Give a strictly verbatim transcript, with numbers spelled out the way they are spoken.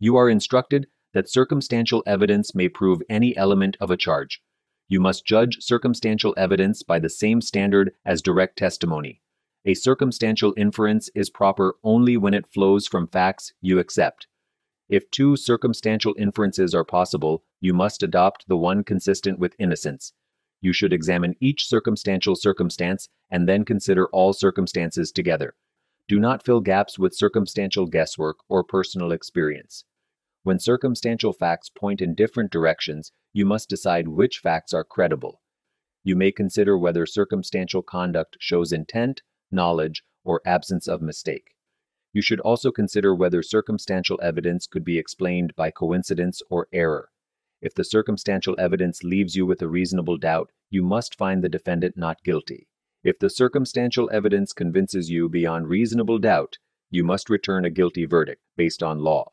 You are instructed that circumstantial evidence may prove any element of a charge. You must judge circumstantial evidence by the same standard as direct testimony. A circumstantial inference is proper only when it flows from facts you accept. If two circumstantial inferences are possible, you must adopt the one consistent with innocence. You should examine each circumstantial circumstance and then consider all circumstances together. Do not fill gaps with circumstantial guesswork or personal experience. When circumstantial facts point in different directions, you must decide which facts are credible. You may consider whether circumstantial conduct shows intent, knowledge, or absence of mistake. You should also consider whether circumstantial evidence could be explained by coincidence or error. If the circumstantial evidence leaves you with a reasonable doubt, you must find the defendant not guilty. If the circumstantial evidence convinces you beyond reasonable doubt, you must return a guilty verdict based on law.